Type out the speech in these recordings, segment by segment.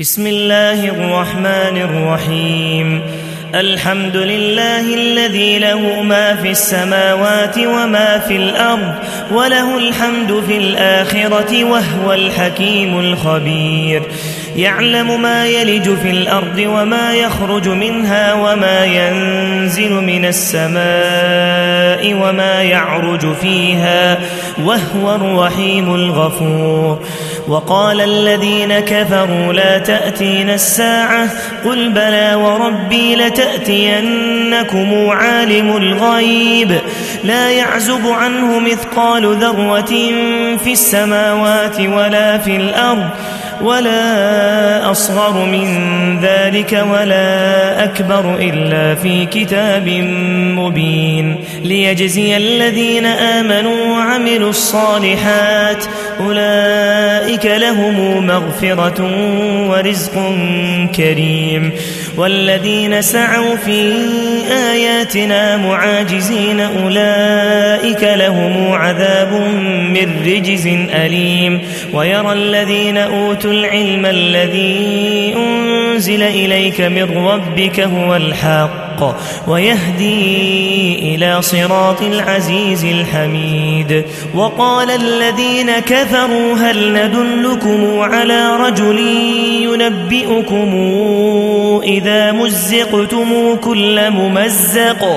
بسم الله الرحمن الرحيم. الحمد لله الذي له ما في السماوات وما في الأرض وله الحمد في الآخرة وهو الحكيم الخبير. يعلم ما يلج في الأرض وما يخرج منها وما ينزل من السماء وما يعرج فيها وهو الرحيم الغفور. وقال الذين كفروا لا تأتينا الساعة قل بلى وربي لتأتينكم عالم الغيب لا يعزب عنه مثقال ذرة في السماوات ولا في الأرض ولا أصغر من ذلك ولا أكبر إلا في كتاب مبين ليجزي الذين آمنوا وعملوا الصالحات أولئك لهم مغفرة ورزق كريم. والذين سعوا في آياتنا معاجزين أولئك لهم عذاب من رجز أليم. ويرى الذين أوتوا العلم الذي أنزل إليك من ربك هو الحق ويهدي إلى صراط العزيز الحميد. وقال الذين كفروا هل ندلكم على رجل ينبئكم إذا مزقتم كل ممزق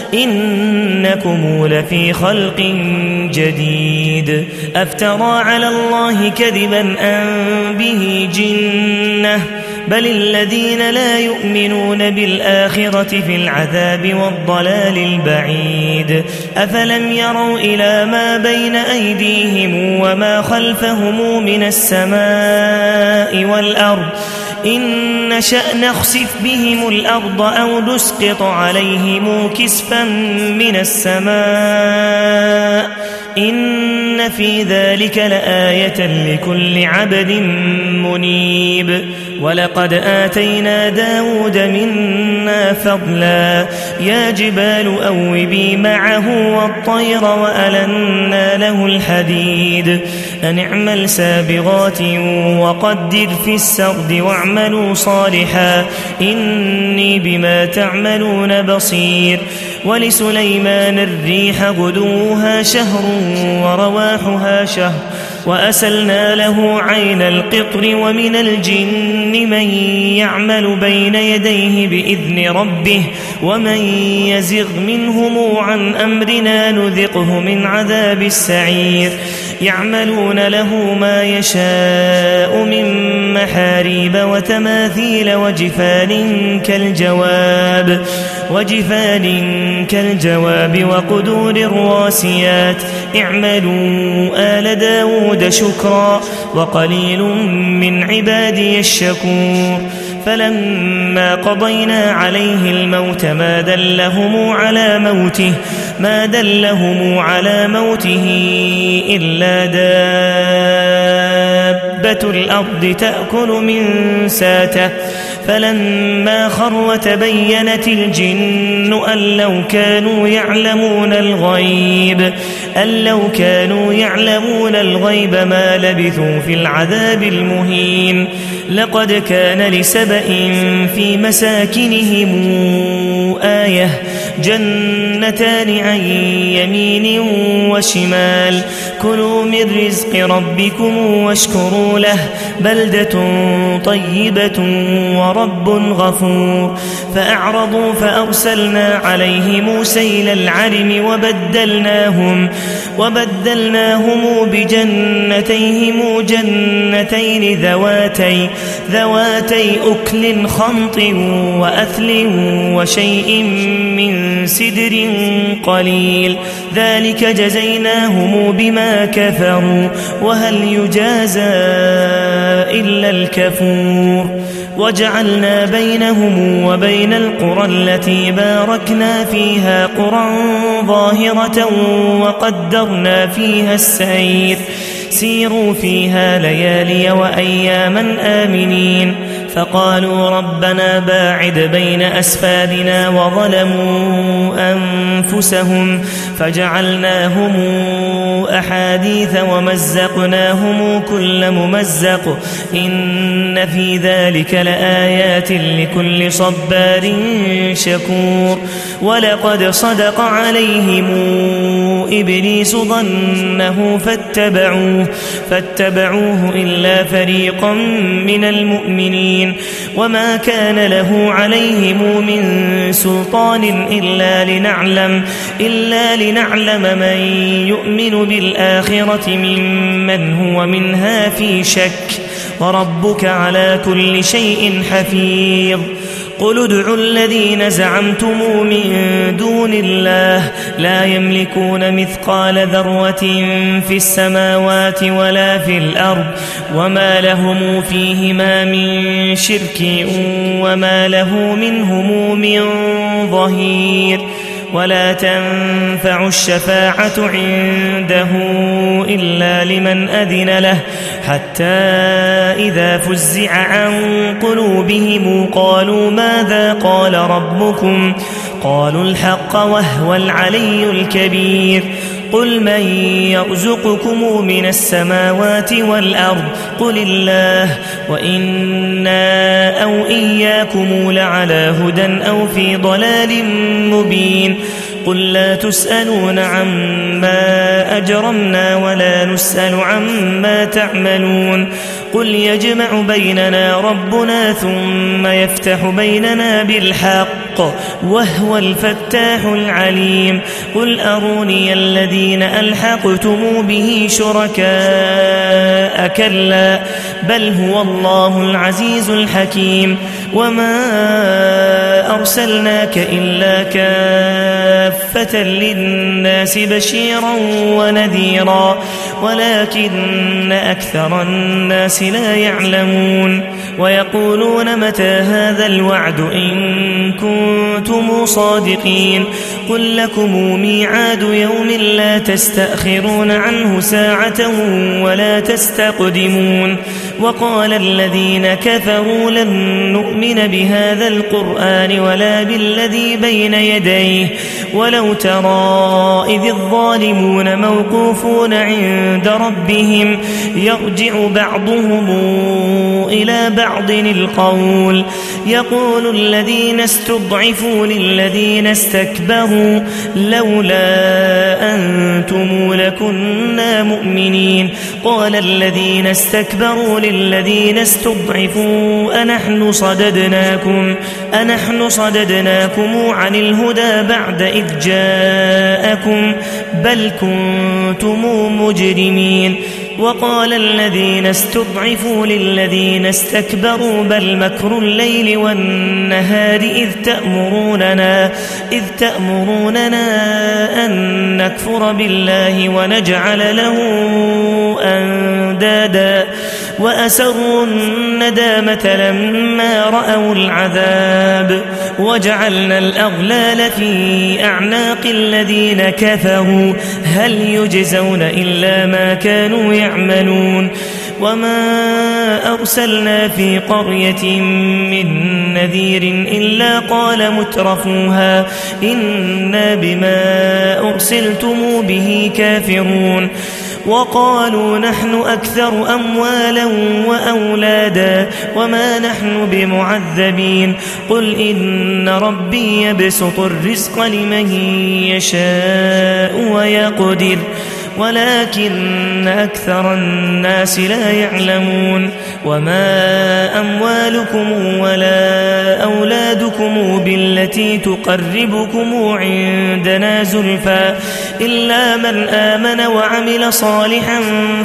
إنكم لفي خلق جديد أفترى على الله كذبا أم به جنة بل الذين لا يؤمنون بالآخرة في العذاب والضلال البعيد. أفلم يروا إلى ما بين أيديهم وما خلفهم من السماء والأرض إن نشأ نخسف بهم الأرض أو نسقط عليهم كسفا من السماء إن في ذلك لآية لكل عبد منيب. ولقد آتينا داود منا فضلا يا جبال أوبي معه والطير وألنا له الحديد أن اعمل سابغات وقدر في السرد واعملوا صالحا إني بما تعملون بصير. ولسليمان الريح غدوها شهر ورواحها شهر وأسلنا له عين القطر ومن الجن من يعمل بين يديه بإذن ربه ومن يزغ منهم عن أمرنا نذقه من عذاب السعير. يعملون له ما يشاء من محاريب وتماثيل وجفان كالجواب وقدور الراسيات اعملوا آل داود شكرا وقليل من عبادي الشكور. فلما قضينا عليه الموت ما دلهم على موته إلا دابة الأرض تأكل من ساته فلما خر تبينت الجن أن لو كانوا يعلمون الغيب ما لبثوا في العذاب المهين. لقد كان لسبإ في مساكنهم آية جنتان عن يمين وشمال كلوا من رزق ربكم واشكروا له بلدة طيبة ورب غفور. فأعرضوا فأرسلنا عليهم سيل العرم وبدلناهم بجنتيهم جنتين ذواتي أكل خمط وأثل وشيء من سدر قليل ذلك جزيناهم بما كفروا وهل يجازى إلا الكفور. وجعلنا بينهم وبين القرى التي باركنا فيها قرى ظاهرة وقدرنا فيها السير سيروا فيها ليالي وأياما آمنين. فقالوا ربنا باعد بين أسفارنا وظلموا أنفسهم فجعلناهم أحاديث ومزقناهم كل ممزق إن في ذلك لآيات لكل صبار شكور ولقد صدق عليهم إبليس ظنه فاتبعوه إلا فريقا من المؤمنين وما كان له عليهم من سلطان إلا لنعلم من يؤمن بالآخرة ممن هو منها في شك وربك على كل شيء حفيظ قل ادعوا الذين زعمتم من دون الله لا يملكون مثقال ذرة في السماوات ولا في الأرض وما لهم فيهما من شرك وما له منهم من ظهير ولا تنفع الشفاعة عنده إلا لمن أذن له حتى إذا فزع عن قلوبهم قالوا ماذا قال ربكم قالوا الحق وهو العلي الكبير قل من يرزقكم من السماوات والأرض قل الله وإنا أو إياكم لعلى هدى أو في ضلال مبين قل لا تسألون عما أجرمنا ولا نسأل عما تعملون قل يجمع بيننا ربنا ثم يفتح بيننا بالحق وهو الفتاح العليم قل أروني الذين ألحقتم به شركاء كلا بل هو الله العزيز الحكيم وما أرسلناك إلا كافة للناس بشيرا ونذيرا ولكن أكثر الناس لا يعلمون ويقولون متى هذا الوعد إن كنتم صادقين قل لكم ميعاد يوم لا تستأخرون عنه ساعة ولا تستقدمون وقال الذين كفروا لن نؤمن بهذا القرآن ولا بالذي بين يديه ولو ترى إذ الظالمون موقوفون عند ربهم يرجع بعضهم إلى بعض القول يقول الذين استضعفوا للذين استكبروا لولا أنتم لكنا مؤمنين قال الذين استكبروا للذين استضعفوا أنحن صددناكم عن الهدى بعد إذ جاءكم بل كنتم مجرمين وقال الذين استضعفوا للذين استكبروا بل مكر الليل والنهار إذ تأمروننا أن نكفر بالله ونجعل له أندادا وأسروا الندامة لما رأوا العذاب وجعلنا الأغلال في أعناق الذين كفروا هل يجزون إلا ما كانوا يعملون وما أرسلنا في قرية من نذير إلا قال مترفوها إنا بما أرسلتم به كافرون وقالوا نحن أكثر أموالا وأولادا وما نحن بمعذبين قل إن ربي يبسط الرزق لمن يشاء ويقدر ولكن أكثر الناس لا يعلمون وما أموالكم ولا أولادكم بالتي تقربكم عندنا زلفى إلا من آمن وعمل صالحا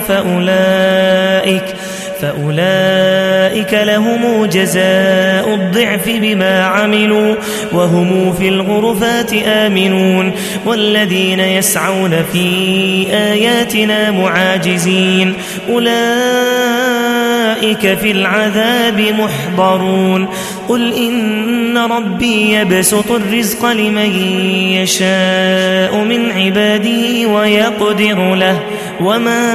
فأولئك لهم جزاء الضعف بما عملوا وهم في الغرفات آمنون والذين يسعون في آياتنا معاجزين أولئك في العذاب محضرون قل إن ربي يبسط الرزق لمن يشاء من عباده ويقدر له وما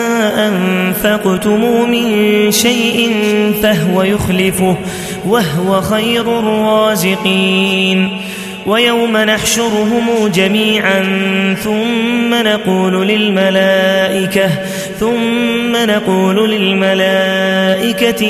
أنفقتم من شيء فهو يخلفه وهو خير الرازقين ويوم نحشرهم جميعا ثم نقول للملائكة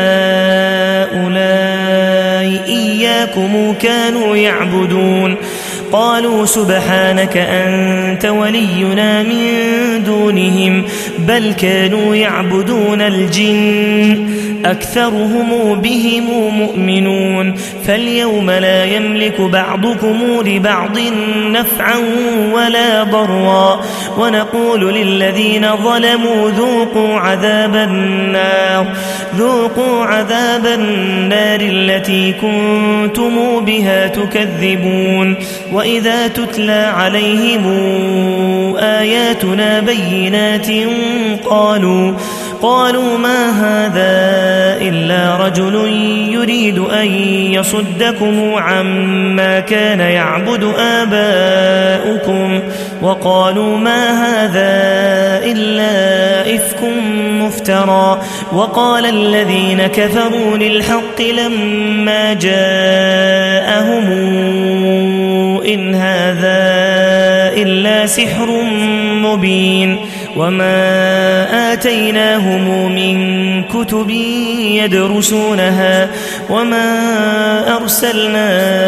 أهؤلاء إياكم كانوا يعبدون قالوا سبحانك أنت ولينا من دونهم بل كانوا يعبدون الجن أكثرهم بهم مؤمنون فاليوم لا يملك بعضكم لبعض نفعا ولا ضرا ونقول للذين ظلموا ذوقوا عذاب النار التي كنتم بها تكذبون وإذا تتلى عليهم آياتنا بينات قالوا ما هذا إلا رجل يريد أن يصدكم عما كان يعبد آباؤكم وقالوا ما هذا إلا إفك مفترى وقال الذين كفروا للحق لما جاءهم إن هذا إلا سحر مبين وما آتيناهم من كتب يدرسونها وما أرسلنا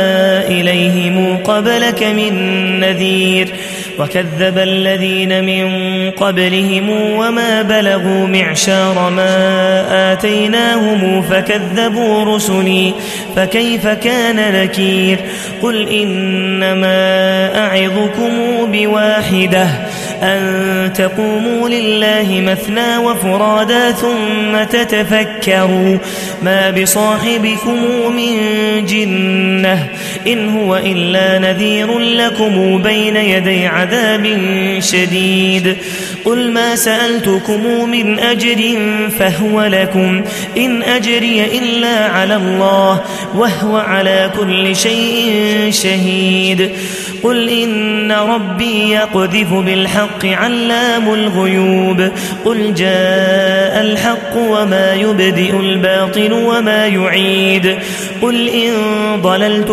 إليهم قبلك من نذير وكذب الذين من قبلهم وما بلغوا معشار ما آتيناهم فكذبوا رسلي فكيف كان نكير قل إنما أعظكم بواحدة أن تقوموا لله مثنى وفرادا ثم تتفكروا ما بصاحبكم من جنة إن هو إلا نذير لكم بين يدي عذاب شديد قل ما سألتكم من أجر فهو لكم إن أجري إلا على الله وهو على كل شيء شهيد قل إن ربي يقذف بالحق علام الغيوب قل جاء الحق وما يبدئ الباطل وما يعيد قل إن ضللت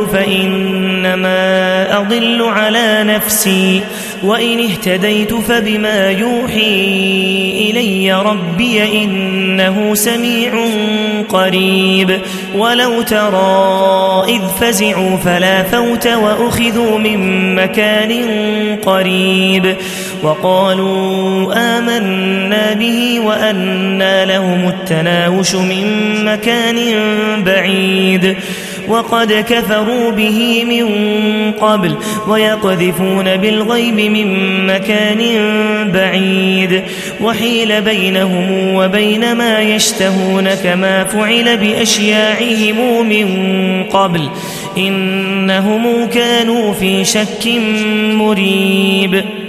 فإنما أضل على نفسي وإن اهتديت فبما يوحي إلي ربي إنه سميع قريب ولو ترى إذ فزعوا فلا فوت وأخذوا من مكان قريب وقالوا آمنا به وأنى لهم التناوش من مكان بعيد وقد كفروا به من قبل ويقذفون بالغيب من مكان بعيد وحيل بينهم وبين ما يشتهون كما فعل بأشياعهم من قبل إنهم كانوا في شك مريب